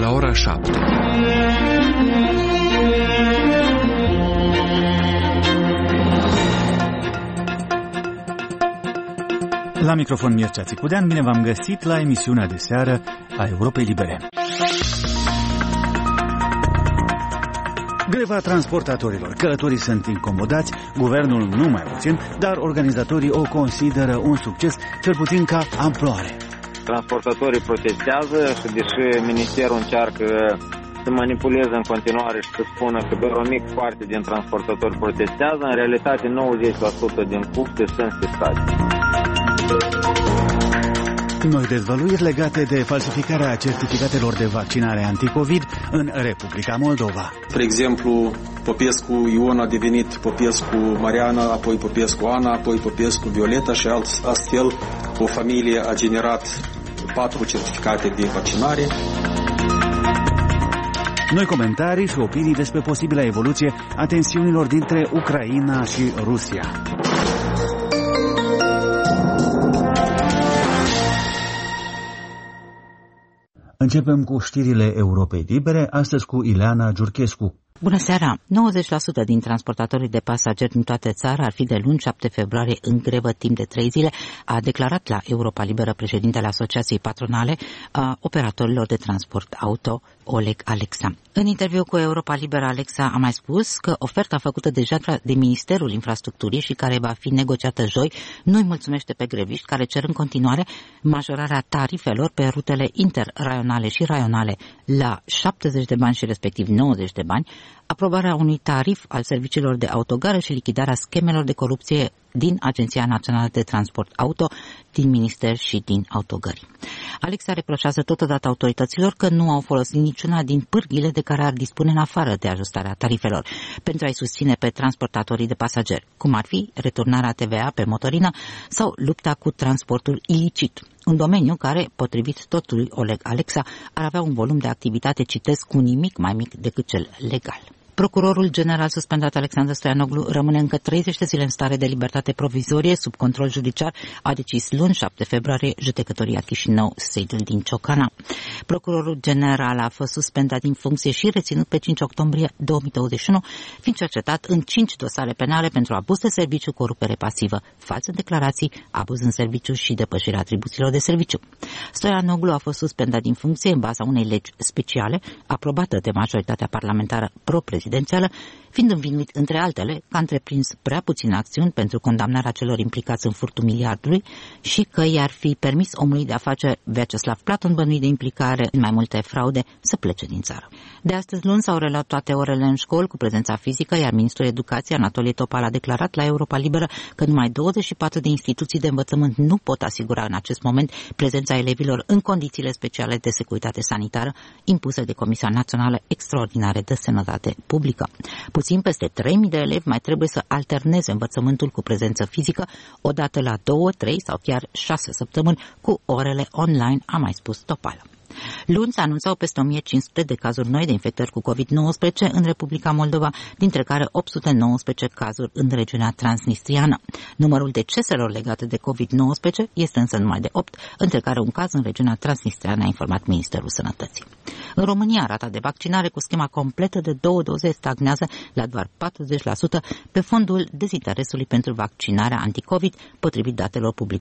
la ora 7. La microfon Mircea Țicudean, bine v-am găsit la emisiunea de seară a Europei Libere. Greva transportatorilor. Călătorii sunt incomodați, guvernul nu mai puțin, dar organizatorii o consideră un succes, cel puțin ca amploare. Transportatorii protestează și deși ministerul încearcă să manipuleze în continuare și să spună că doar o mică parte din transportatori protestează, în realitate 90% din puncte sunt sistate. Noi dezvăluiri legate de falsificarea certificatelor de vaccinare anticovid în Republica Moldova. Spre exemplu, Popescu Ion a devenit Popescu Mariana, apoi Popescu Ana, apoi Popescu Violeta și astfel o familie a generat 4 certificate de vaccinare. Noi comentarii și opinii despre posibila evoluție a tensiunilor dintre Ucraina și Rusia. Începem cu știrile Europei Libere, astăzi cu Ileana Giurchescu. Bună seara! 90% din transportatorii de pasageri din toată țara ar fi de luni 7 februarie în grevă timp de 3 zile, a declarat la Europa Liberă președintele Asociației Patronale a Operatorilor de Transport Auto, Oleg Alexa. În interviu cu Europa Liberă, Alexa a mai spus că oferta făcută deja de Ministerul Infrastructurii și care va fi negociată joi nu-i mulțumește pe greviști care cer în continuare majorarea tarifelor pe rutele interraionale și raionale la 70 de bani și respectiv 90 de bani, aprobarea unui tarif al serviciilor de autogare și lichidarea schemelor de corupție din Agenția Națională de Transport Auto, din Minister și din autogări. Alexa reproșează totodată autorităților că nu au folosit niciuna din pârghile de care ar dispune în afară de ajustarea tarifelor pentru a-i susține pe transportatorii de pasageri, cum ar fi returnarea TVA pe motorină sau lupta cu transportul ilicit. Un domeniu care, potrivit totului Oleg Alexa, ar avea un volum de activitate, citesc, cu nimic mai mic decât cel legal. Procurorul general suspendat Alexandru Stoianoglu rămâne încă 30 de zile în stare de libertate provizorie sub control judiciar, a decis luni 7 februarie judecătoria Chișinău, sediul din Ciocana. Procurorul general a fost suspendat din funcție și reținut pe 5 octombrie 2021, fiind cercetat în 5 dosare penale pentru abuz de serviciu, corupere pasivă, false declarații, abuz în serviciu și depășirea atribuțiilor de serviciu. Stoianoglu a fost suspendat din funcție în baza unei legi speciale, aprobată de majoritatea parlamentară pro-prezidențială, fiind învinuit, între altele, că a întreprins prea puține acțiuni pentru condamnarea celor implicați în furtul miliardului și că i-ar fi permis omului de afaceri Vyacheslav Platon, bănuit de implicare în mai multe fraude, să plece din țară. De astăzi luni s-au reluat toate orele în școli cu prezența fizică, iar ministrul Educației, Anatolie Topal, a declarat la Europa Liberă că numai 24 de instituții de învățământ nu pot asigura în acest moment prezența elevilor în condițiile speciale de securitate sanitară impuse de Comisia Națională Extraordinară de Sănătate Publică. Puțin peste 3.000 de elevi mai trebuie să alterneze învățământul cu prezență fizică odată la 2, 3 sau chiar 6 săptămâni cu orele online, a mai spus Topal. Luni se anunțau peste 1500 de cazuri noi de infectări cu COVID-19 în Republica Moldova, dintre care 819 cazuri în regiunea transnistriană. Numărul deceselor legate de COVID-19 este însă numai de 8, între care un caz în regiunea transnistriană, a informat Ministerul Sănătății. În România, rata de vaccinare cu schema completă de 2 doze stagnează la doar 40% pe fondul dezinteresului pentru vaccinarea anticovid, potrivit datelor publicate